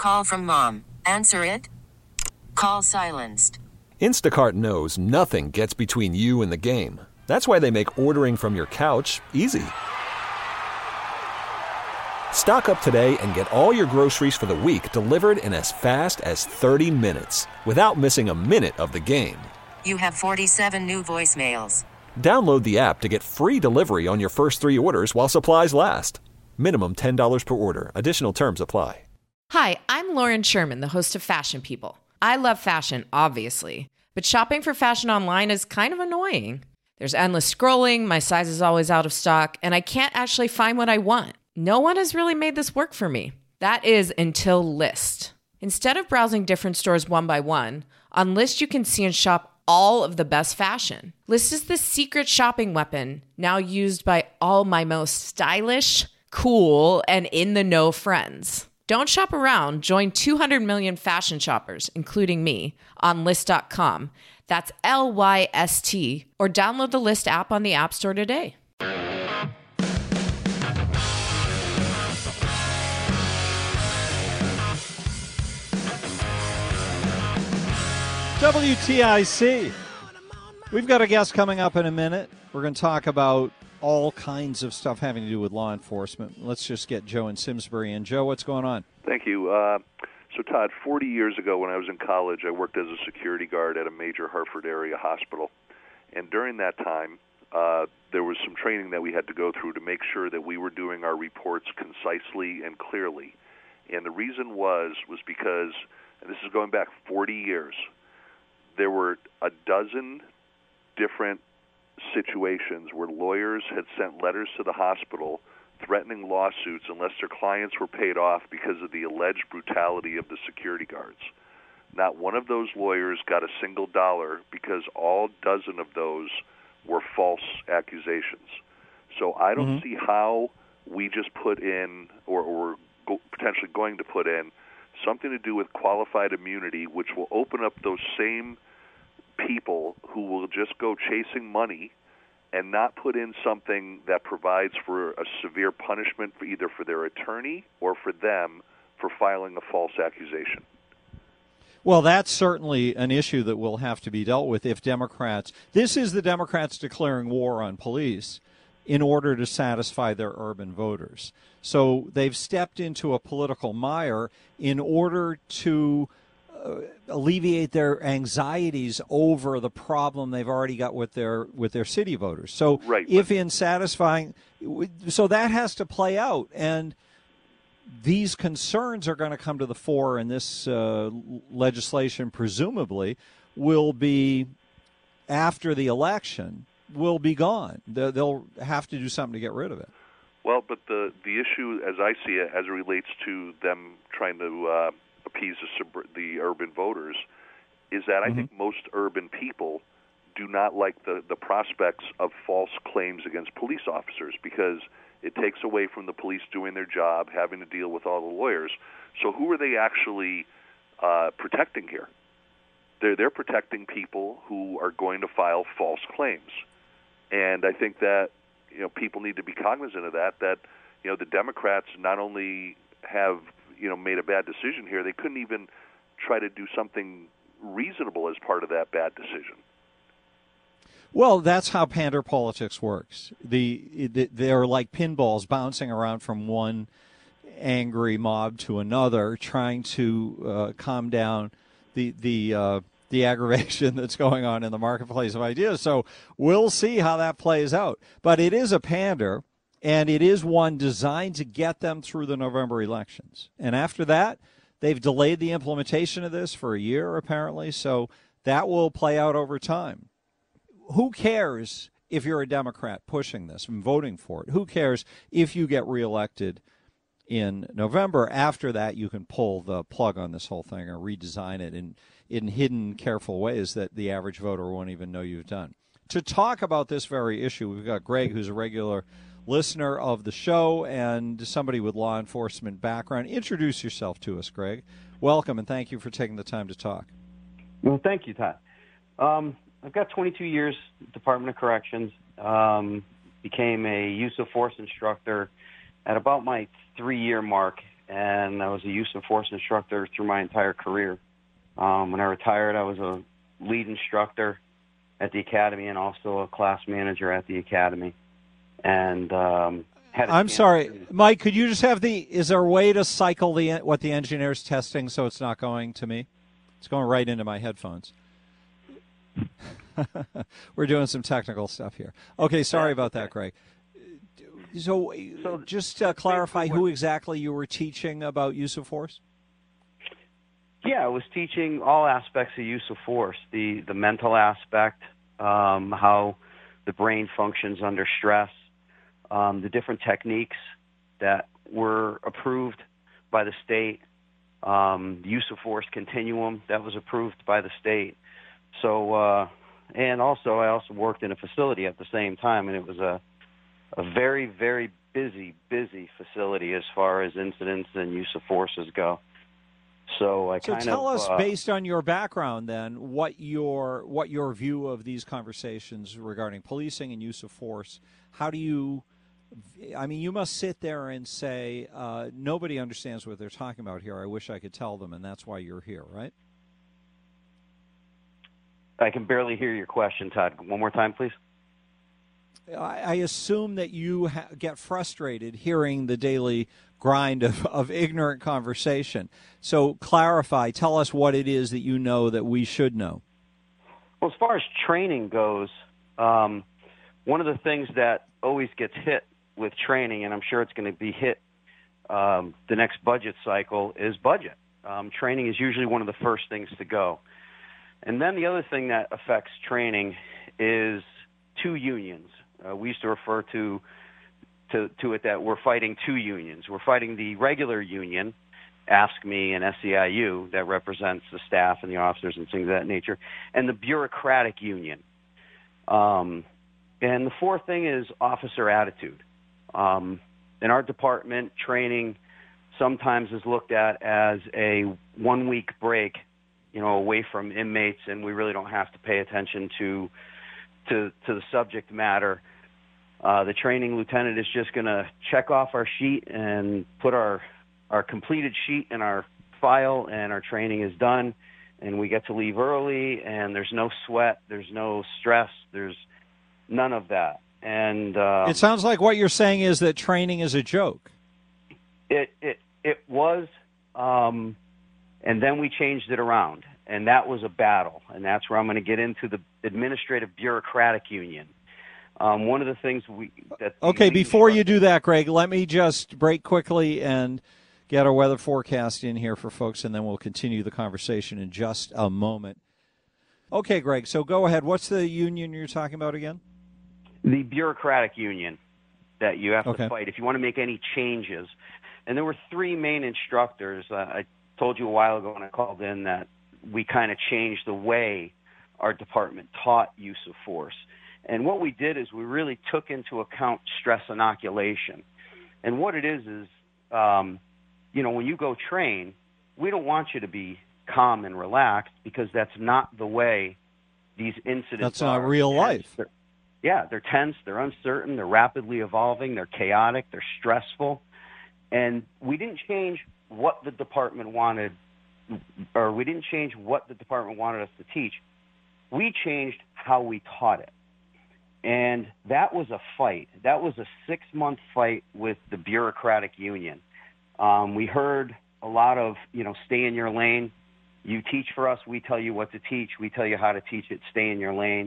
Call from mom. Answer it. Call silenced. Instacart knows nothing gets between you and the game. That's why they make ordering from your couch easy. Stock up today and get all your groceries for the week delivered in as fast as 30 minutes without missing a minute of the game. You have 47 new voicemails. Download the app to get free delivery on your first 3 orders while supplies last. Minimum $10 per order. Additional terms apply. Hi, I'm Lauren Sherman, the host of Fashion People. I love fashion, obviously, but shopping for fashion online is kind of annoying. There's endless scrolling, my size is always out of stock, and I can't actually find what I want. No one has really made this work for me. That is until Lyst. Instead of browsing different stores one by one, on Lyst you can see and shop all of the best fashion. Lyst is the secret shopping weapon now used by all my most stylish, cool, and in-the-know friends. Don't shop around. Join 200 million fashion shoppers, including me, on Lyst.com. That's Lyst, or download the Lyst app on the App Store today. WTIC. We've got a guest coming up in a minute. We're going to talk about all kinds of stuff having to do with law enforcement. Let's just get Joe in Simsbury. And Joe, what's going on? Thank you. So, Todd, 40 years ago when I was in college, I worked as a security guard at a major Hartford area hospital. And during that time, there was some training that we had to go through to make sure that we were doing our reports concisely and clearly. And the reason was because, and this is going back 40 years, there were a dozen different situations where lawyers had sent letters to the hospital threatening lawsuits unless their clients were paid off because of the alleged brutality of the security guards. Not one of those lawyers got a single dollar because all dozen of those were false accusations. So I don't see how we just put in, or potentially going to put in, something to do with qualified immunity, which will open up those same people who will just go chasing money and not put in something that provides for a severe punishment for either for their attorney or for them for filing a false accusation. Well, that's certainly an issue that will have to be dealt with if Democrats, this is the Democrats declaring war on police in order to satisfy their urban voters. So they've stepped into a political mire in order to alleviate their anxieties over the problem they've already got with their city voters. So if in satisfying, so that has to play out, and these concerns are going to come to the fore, and this legislation presumably will be, after the election, will be gone. They'll have to do something to get rid of it. Well, but the issue, as I see it, as it relates to them trying to appease the urban voters, is that I think most urban people do not like the prospects of false claims against police officers because it takes away from the police doing their job, having to deal with all the lawyers. So who are they actually protecting here? They're protecting people who are going to file false claims. And I think that people need to be cognizant of that the Democrats not only have made a bad decision here, they couldn't even try to do something reasonable as part of that bad decision. Well, that's how pander politics works. They're like pinballs bouncing around from one angry mob to another, trying to calm down the aggravation that's going on in the marketplace of ideas. So we'll see how that plays out. But it is a pander. And it is one designed to get them through the November elections. And after that, they've delayed the implementation of this for a year, apparently. So that will play out over time. Who cares if you're a Democrat pushing this and voting for it? Who cares if you get reelected in November? After that, you can pull the plug on this whole thing or redesign it in hidden, careful ways that the average voter won't even know you've done. To talk about this very issue, we've got Greg, who's a regular listener of the show and somebody with law enforcement background. Introduce yourself to us, Greg. Welcome, and thank you for taking the time to talk. Well, thank you, Todd. I've got 22 years Department of Corrections. Became a use of force instructor at about my 3-year mark and I was a use of force instructor through my entire career. When I retired, I was a lead instructor at the academy and also a class manager at the academy. And I'm sorry, Mike, could you just have is there a way to cycle what the engineer's testing so it's not going to me? It's going right into my headphones. We're doing some technical stuff here. Okay, sorry about that, Greg. So just to clarify who exactly you were teaching about use of force? Yeah, I was teaching all aspects of use of force, the mental aspect, how the brain functions under stress, the different techniques that were approved by the state, the use of force continuum that was approved by the state. So, and also I also worked in a facility at the same time, and it was a very, very busy facility as far as incidents and use of forces go. So tell us, based on your background, then, what your view of these conversations regarding policing and use of force. How do you? I mean, you must sit there and say, nobody understands what they're talking about here. I wish I could tell them, and that's why you're here, right? I can barely hear your question, Todd. One more time, please. I assume that you get frustrated hearing the daily grind of ignorant conversation. So clarify, tell us what it is that you know that we should know. Well, as far as training goes, one of the things that always gets hit with training, and I'm sure it's going to be hit the next budget cycle, is budget. Training is usually one of the first things to go. And then the other thing that affects training is two unions. We used to refer to it that we're fighting two unions. We're fighting the regular union, AFSCME and SEIU, that represents the staff and the officers and things of that nature, and the bureaucratic union. And the fourth thing is officer attitude. In our department, training sometimes is looked at as a 1 week break, away from inmates, and we really don't have to pay attention to the subject matter. The training lieutenant is just going to check off our sheet and put our completed sheet in our file, and our training is done, and we get to leave early, and there's no sweat, there's no stress, there's none of that. And it sounds like what you're saying is that training is a joke. It was, and then we changed it around, and that was a battle, and that's where I'm going to get into the administrative bureaucratic union. One of the things Okay, before you do that, Greg, let me just break quickly and get our weather forecast in here for folks, and then we'll continue the conversation in just a moment. Okay, Greg, so go ahead. What's the union you're talking about again? The bureaucratic union that you have to fight if you want to make any changes. And there were three main instructors. I told you a while ago when I called in that we kind of changed the way our department taught use of force. And what we did is we really took into account stress inoculation. And what it is, when you go train, we don't want you to be calm and relaxed, because that's not the way these incidents are. That's not real life. They're tense, they're uncertain, they're rapidly evolving, they're chaotic, they're stressful. And we didn't change what the department wanted, or we didn't change what the department wanted us to teach. We changed how we taught it. And that was a fight. That was a 6-month fight with the bureaucratic union. We heard a lot of, stay in your lane. You teach for us, we tell you what to teach. We tell you how to teach it, stay in your lane.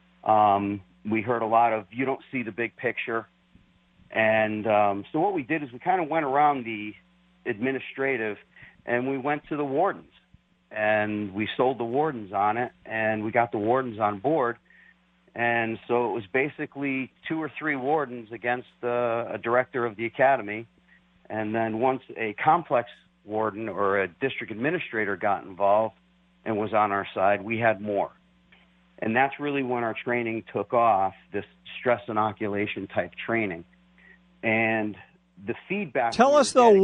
We heard a lot of, you don't see the big picture. And so what we did is we kind of went around the administrative, and we went to the wardens. And we sold the wardens on it, and we got the wardens on board. And so it was basically 2 or 3 wardens against a director of the academy. And then once a complex warden or a district administrator got involved and was on our side, we had more. And that's really when our training took off, this stress inoculation type training. And the feedback... Tell us, though,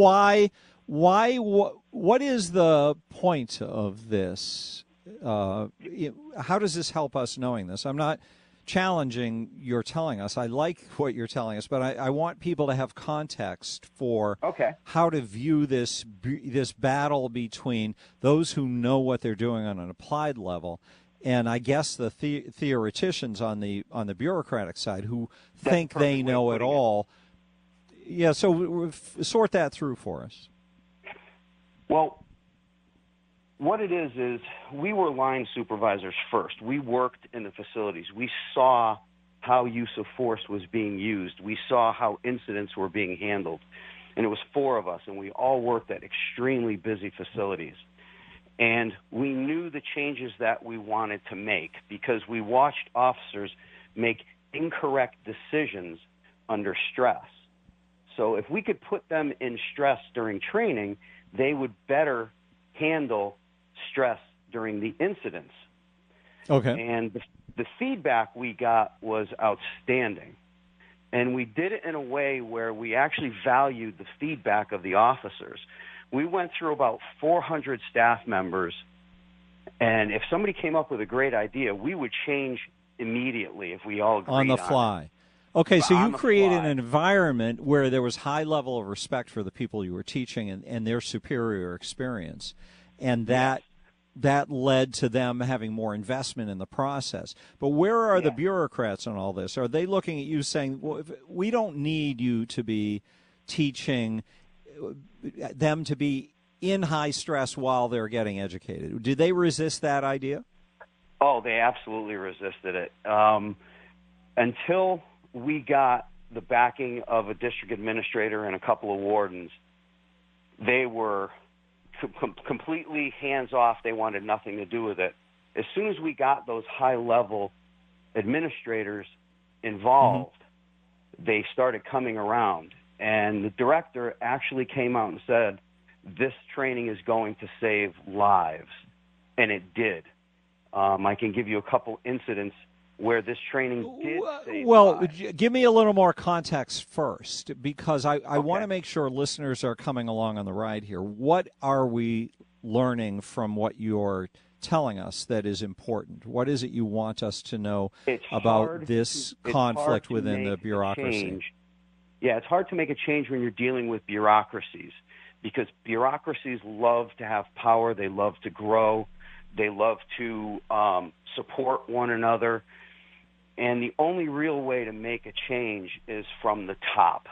what is the point of this? How does this help us knowing this? I'm not challenging you're telling us. I like what you're telling us, but I want people to have context for how to view this battle between those who know what they're doing on an applied level, and I guess the theoreticians on the bureaucratic side who think they know it all. Yeah, so sort that through for us. Well, what it is we were line supervisors first. We worked in the facilities. We saw how use of force was being used. We saw how incidents were being handled. And it was 4 of us, and we all worked at extremely busy facilities. And we knew the changes that we wanted to make because we watched officers make incorrect decisions under stress. So if we could put them in stress during training, they would better handle stress during the incidents. Okay. And the feedback we got was outstanding. And we did it in a way where we actually valued the feedback of the officers. We went through about 400 staff members, and if somebody came up with a great idea, we would change immediately if we all agreed on the fly. Okay, so you created an environment where there was high level of respect for the people you were teaching and their superior experience, and that led to them having more investment in the process. But where are the bureaucrats on all this? Are they looking at you saying, well, we don't need you to be teaching them to be in high stress while they're getting educated? Did they resist that idea? Oh, they absolutely resisted it. Until we got the backing of a district administrator and a couple of wardens, they were completely hands-off. They wanted nothing to do with it. As soon as we got those high-level administrators involved, they started coming around. And the director actually came out and said, this training is going to save lives. And it did. I can give you a couple incidents where this training did save lives. Give me a little more context first, because I want to make sure listeners are coming along on the ride here. What are we learning from what you're telling us that is important? What is it you want us to know about this conflict within the bureaucracy? Yeah, it's hard to make a change when you're dealing with bureaucracies, because bureaucracies love to have power. They love to grow. They love to support one another. And the only real way to make a change is from the top.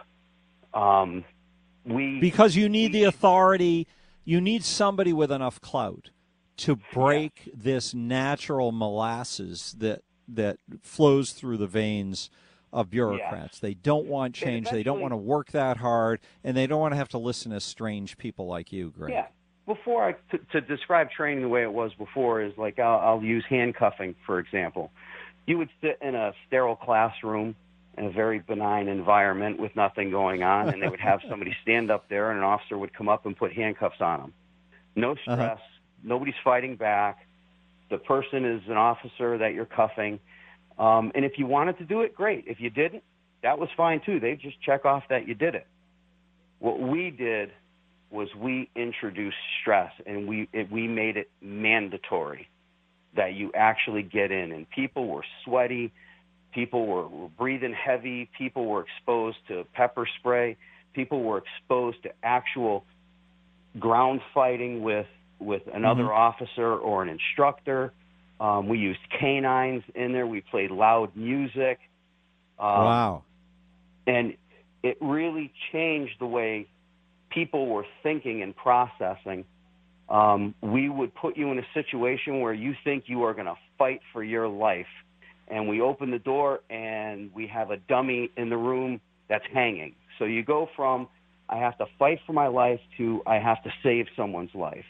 Because you need the authority, you need somebody with enough clout to break this natural molasses that flows through the veins of bureaucrats. Yes. They don't want change. They don't want to work that hard, and they don't want to have to listen to strange people like you, Greg. Yeah. Before to describe training the way it was before is like I'll use handcuffing, for example. You would sit in a sterile classroom in a very benign environment with nothing going on, and they would have somebody stand up there, and an officer would come up and put handcuffs on them. No stress. Nobody's fighting back. The person is an officer that you're cuffing. And if you wanted to do it, great. If you didn't, that was fine too. They'd just check off that you did it. What we did was we introduced stress, and we made it mandatory that you actually get in. And people were sweaty. People were breathing heavy. People were exposed to pepper spray. People were exposed to actual ground fighting with another officer or an instructor. We used canines in there. We played loud music. Wow. And it really changed the way people were thinking and processing. We would put you in a situation where you think you are going to fight for your life. And we open the door, and we have a dummy in the room that's hanging. So you go from, I have to fight for my life, to I have to save someone's life.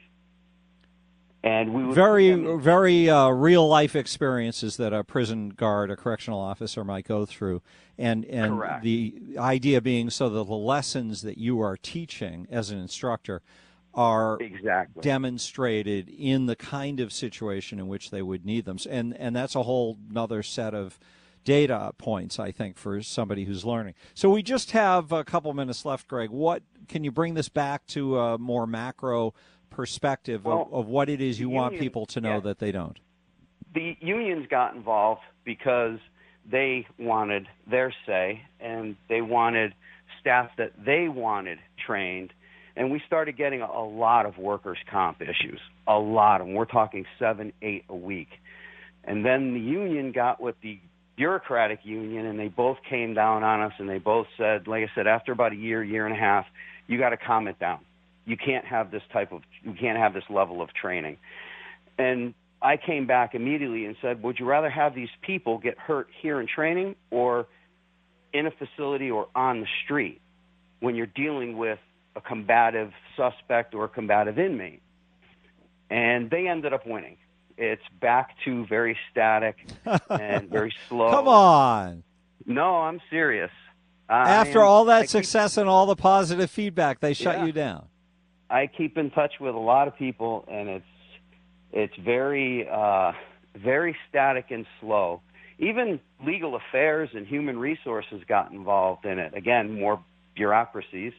And we would very real life experiences that a prison guard, a correctional officer might go through, and Correct. The idea being so that the lessons that you are teaching as an instructor are demonstrated in the kind of situation in which they would need them, and that's a whole another set of data points, I think, for somebody who's learning. So we just have a couple minutes left, Greg. What can you bring this back to a more macro perspective of what it is you want people to know that they don't? The unions got involved because they wanted their say, and they wanted staff that they wanted trained. And we started getting a lot of workers' comp issues, a lot of them. We're talking 7, 8 a week. And then the union got with the bureaucratic union, and they both came down on us, and they both said, like I said, after about a year and a half, you got to calm it down. You can't have this level of training. And I came back immediately and said, would you rather have these people get hurt here in training or in a facility or on the street when you're dealing with a combative suspect or a combative inmate? And they ended up winning. It's back to very static and very slow. Come on. No, I'm serious. After all that success and all the positive feedback, they shut you down. I keep in touch with a lot of people, and it's very, very static and slow. Even legal affairs and human resources got involved in it. Again, more bureaucracies.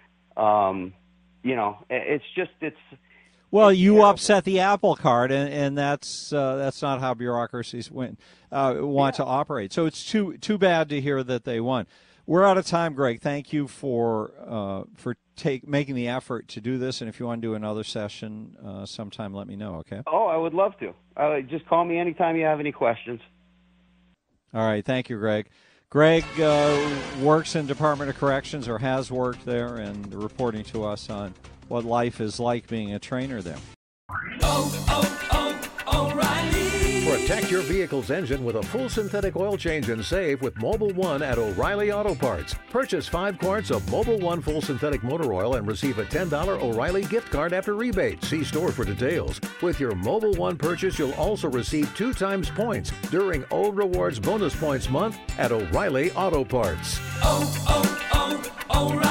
It's. Well, you upset the apple cart, and that's not how bureaucracies want to operate. So it's too bad to hear that they won. We're out of time, Greg. Thank you for making the effort to do this. And if you want to do another session sometime, let me know, okay? Oh, I would love to. Just call me anytime you have any questions. All right. Thank you, Greg. Greg works in Department of Corrections or has worked there and reporting to us on what life is like being a trainer there. O'Reilly. Protect your vehicle's engine with a full synthetic oil change and save with Mobil 1 at O'Reilly Auto Parts. Purchase 5 quarts of Mobil 1 full synthetic motor oil and receive a $10 O'Reilly gift card after rebate. See store for details. With your Mobil 1 purchase, you'll also receive 2 times points during O Rewards Bonus Points Month at O'Reilly Auto Parts. O'Reilly.